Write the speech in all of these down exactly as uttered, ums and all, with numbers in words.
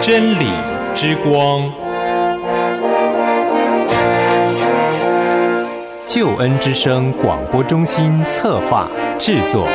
真理之光， 救恩之声广播中心策划制作。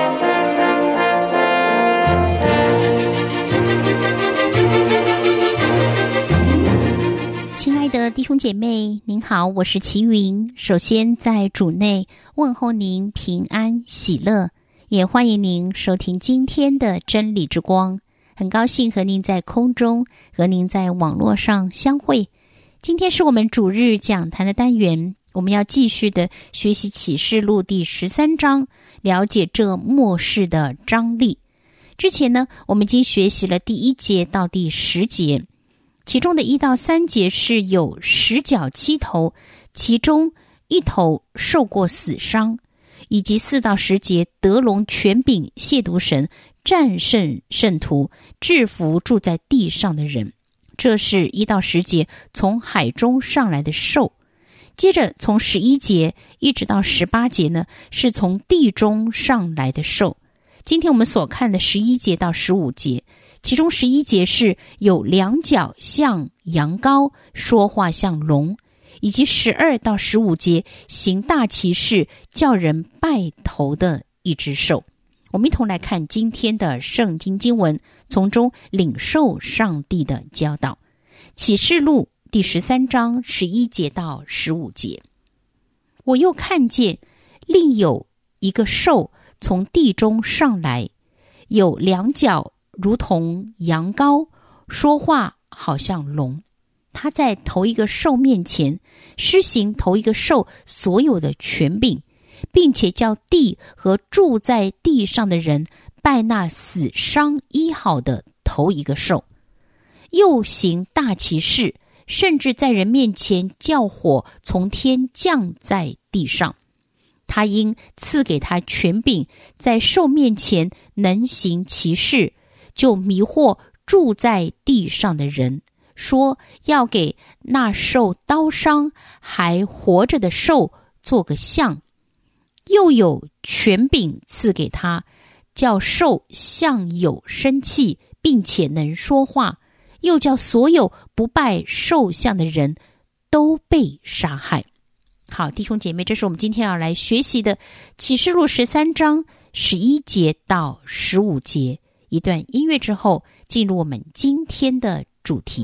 亲爱的弟兄姐妹，您好，我是齐云。首先在主内问候您平安喜乐，也欢迎您收听今天的真理之光。很高兴和您在空中，和您在网络上相会。今天是我们主日讲坛的单元，我们要继续的学习启示录第十三章，了解这末世的张力。之前呢，我们已经学习了第一节到第十节，其中的一到三节是有十角七头，其中一头受过死伤，以及四到十节得龙权柄亵渎神，战胜圣徒，制服住在地上的人。这是一到十节从海中上来的兽。接着从十一节一直到十八节呢，是从地中上来的兽。今天我们所看的十一节到十五节，其中十一节是有两角像羊羔，说话像龙，以及十二到十五节行大奇事，叫人拜头的一只兽。我们一同来看今天的圣经经文，从中领受上帝的教导。启示录第十三章十一节到十五节，我又看见另有一个兽从地中上来，有两角如同羊羔，说话好像龙。他在头一个兽面前施行头一个兽所有的权柄，并且叫地和住在地上的人拜那死伤医好的头一个兽，又行大奇事，甚至在人面前叫火从天降在地上。他因赐给他权柄，在兽面前能行奇事，就迷惑住在地上的人，说要给那受刀伤还活着的兽做个像。又有权柄赐给他，叫兽像有生气，并且能说话，又叫所有不拜兽像的人都被杀害。好，弟兄姐妹，这是我们今天要来学习的启示录十三章十一节到十五节。一段音乐之后，进入我们今天的主题。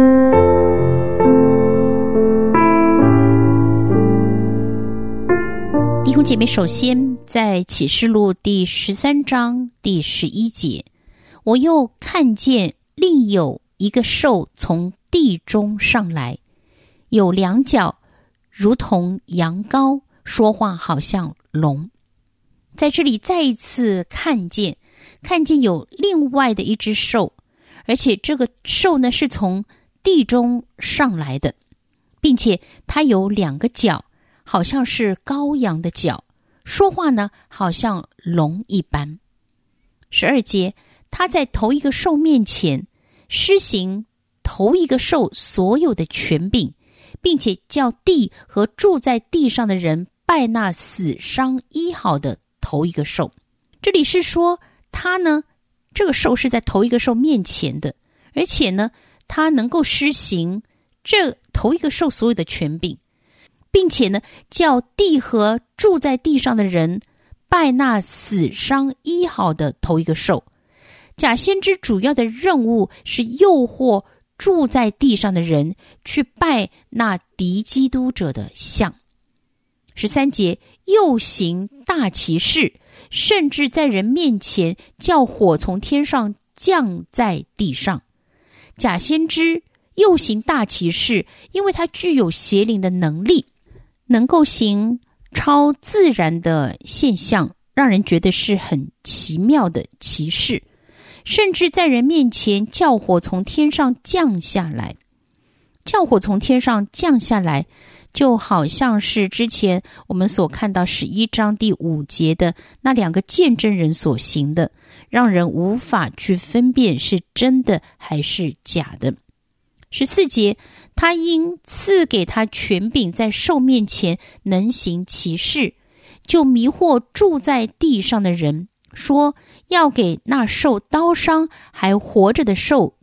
弟兄姐妹，首先在启示录第十三章第十一节，我又看见另有一个兽从地中上来，有两角如同羊羔，说话好像龙。在这里再一次看见看见有另外的一只兽，而且这个兽呢是从地中上来的，并且它有两个角，好像是羔羊的角，说话呢好像龙一般。十二节，他在头一个兽面前施行头一个兽所有的权柄，并且叫地和住在地上的人拜那死伤医好的头一个兽。这里是说他呢，这个兽是在头一个兽面前的，而且呢他能够施行这头一个兽所有的权柄，并且呢叫地和住在地上的人拜那死伤医好的头一个兽。假先知主要的任务是诱惑住在地上的人去拜那敌基督者的像。十三节，又行大奇事，甚至在人面前叫火从天上降在地上。假先知又行大奇事，因为他具有邪灵的能力，能够行超自然的现象，让人觉得是很奇妙的奇事。甚至在人面前叫火从天上降下来。叫火从天上降下来，就好像是之前我们所看到十一章第五节的那两个见证人所行的，让人无法去分辨是真的还是假的。十四节，他因赐给他权柄，在兽面前能行奇事，就迷惑住在地上的人，说要给那受刀伤还活着的兽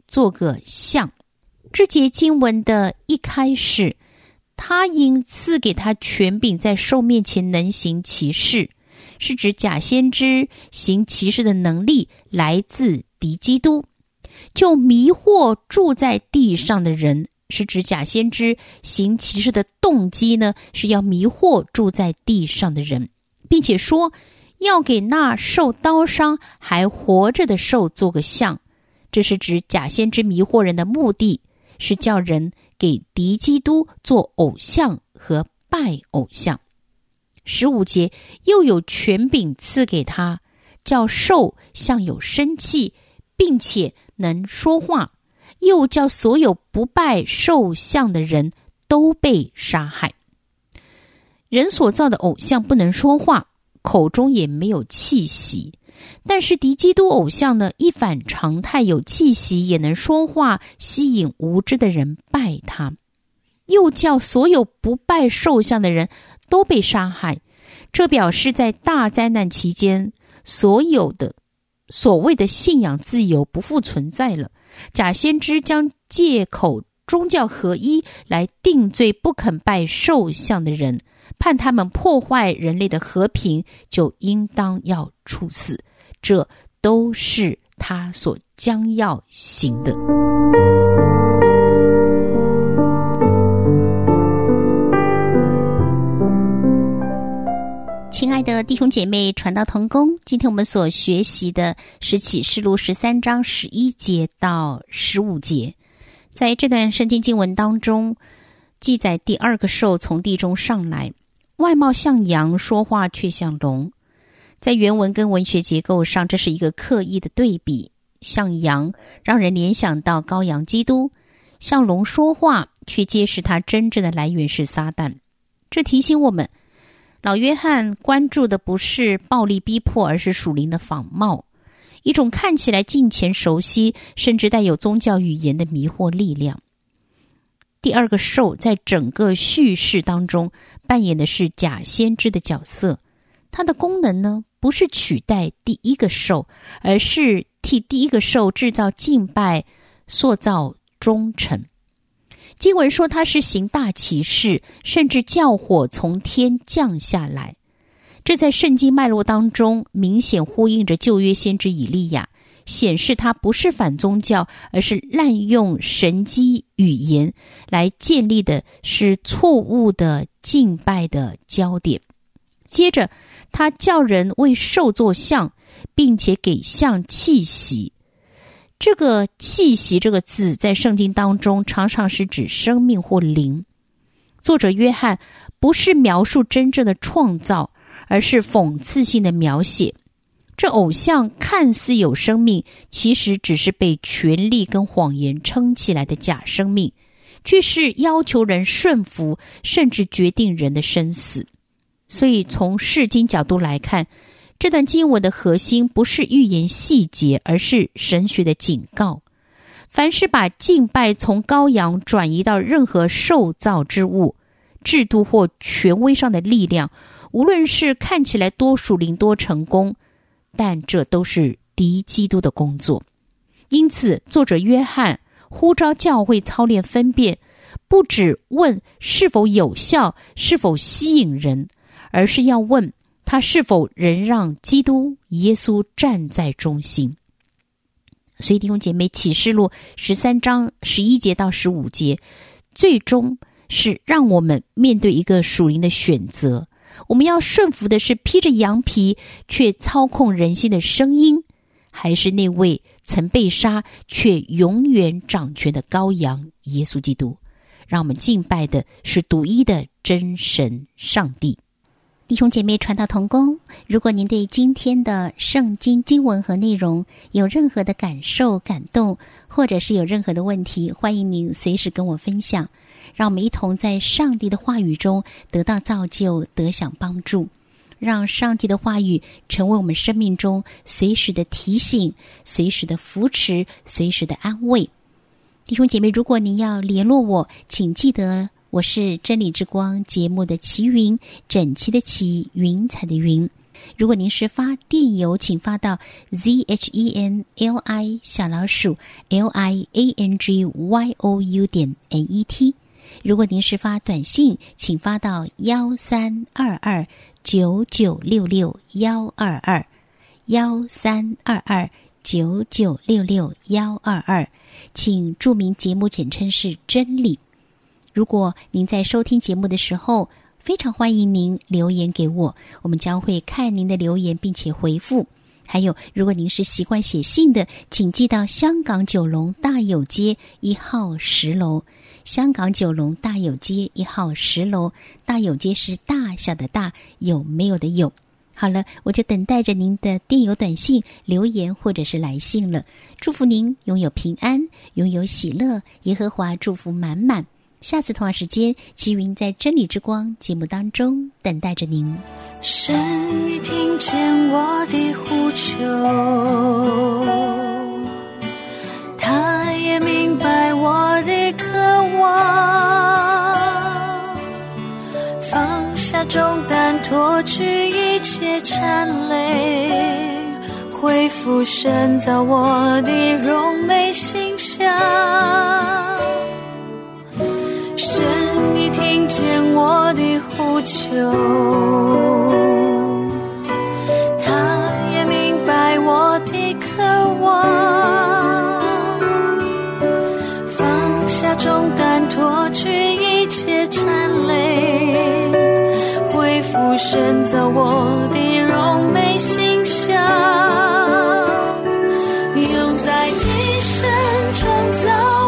做个像。这节经文的一开始，他因赐给他权柄，在兽面前能行奇事，是指假先知行奇事的能力来自敌基督，就迷惑住在地上的人，是指假先知行奇事的动机呢，是要迷惑住在地上的人，并且说要给那受刀伤还活着的兽做个像。这是指假先知迷惑人的目的，是叫人给敌基督做偶像和拜偶像。十五节，又有权柄赐给他，叫兽像有生气，并且能说话，又叫所有不拜兽像的人都被杀害。人所造的偶像不能说话，口中也没有气息，但是敌基督偶像呢，一反常态，有气息，也能说话，吸引无知的人拜他，又叫所有不拜兽像的人都被杀害。这表示在大灾难期间，所有的所谓的信仰自由不复存在了。假先知将借口宗教合一来定罪不肯拜兽像的人，判他们破坏人类的和平，就应当要处死。这都是他所将要行的。亲爱的弟兄姐妹，传道同工，今天我们所学习的是启示录十三章十一节到十五节。在这段圣经经文当中，记载第二个兽从地中上来，外貌像羊，说话却像龙。在原文跟文学结构上，这是一个刻意的对比，像羊让人联想到羔羊基督，像龙说话，却揭示它真正的来源是撒旦。这提醒我们，老约翰关注的不是暴力逼迫，而是属灵的仿冒，一种看起来近前熟悉，甚至带有宗教语言的迷惑力量。第二个兽在整个叙事当中扮演的是假先知的角色，它的功能呢，不是取代第一个兽，而是替第一个兽制造敬拜，塑造忠诚。经文说他是行大奇事，甚至叫火从天降下来。这在圣经脉络当中明显呼应着旧约先知以利亚，显示他不是反宗教，而是滥用神机语言来建立的是错误的敬拜的焦点。接着他叫人为兽作像，并且给像气息。这个气息这个字在圣经当中常常是指生命或灵。作者约翰不是描述真正的创造，而是讽刺性的描写。这偶像看似有生命，其实只是被权力跟谎言撑起来的假生命，却是要求人顺服，甚至决定人的生死。所以从释经角度来看，这段经文的核心不是预言细节，而是神学的警告。凡是把敬拜从羔羊转移到任何受造之物、制度或权威上的力量，无论是看起来多属灵多成功，但这都是敌基督的工作。因此作者约翰呼召教会操练分辨，不只问是否有效，是否吸引人，而是要问他是否仍让基督耶稣站在中心。所以弟兄姐妹，启示录十三章十一节到十五节，最终是让我们面对一个属灵的选择。我们要顺服的是披着羊皮却操控人心的声音，还是那位曾被杀却永远掌权的羔羊耶稣基督？让我们敬拜的是独一的真神上帝。弟兄姐妹，传道同工，如果您对今天的圣经经文和内容有任何的感受、感动，或者是有任何的问题，欢迎您随时跟我分享，让我们一同在上帝的话语中得到造就，得享帮助，让上帝的话语成为我们生命中随时的提醒、随时的扶持、随时的安慰。弟兄姐妹，如果您要联络我，请记得我是真理之光节目的齐云，整齐的齐，云彩的云。 如果您是发电邮，请发到 z h e n l i 小老鼠 l i a n g y o u 点 n e t。如果您是发短信，请发到幺三二二九九六六幺二二幺三二二九九六六幺二二，请注明节目简称是真理。如果您在收听节目的时候，非常欢迎您留言给我，我们将会看您的留言并且回复。还有，如果您是习惯写信的，请寄到香港九龙大有街一号十楼。香港九龙大有街一号十楼，大有街是大小的大，有没有的有。好了，我就等待着您的电邮、短信、留言或者是来信了。祝福您拥有平安，拥有喜乐，耶和华祝福满满。下次同样时间，齐云在真理之光节目当中等待着您。 神已听见我的呼求，他也明白我的渴望，放下重担，脱去一切缠累，恢复神造我的荣美形象。神已听见我的呼求，他也明白我的渴望，放下重担，脱去一切缠累，恢复神造我的荣美形象，用在地神创造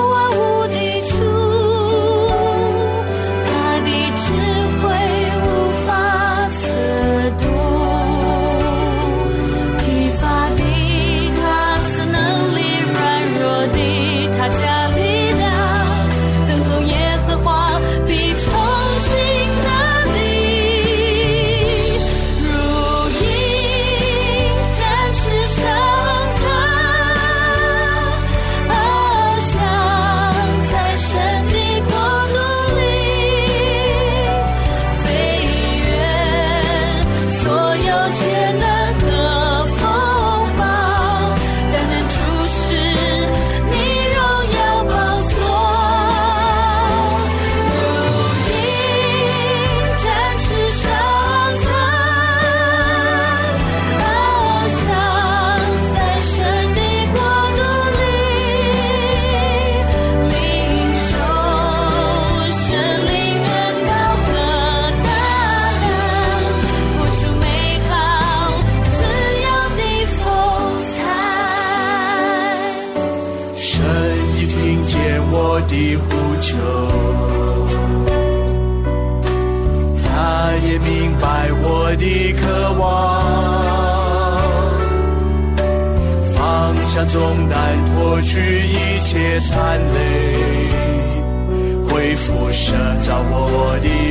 的呼求，他也明白我的渴望，放下重担，脱去一切残累，恢复神造我的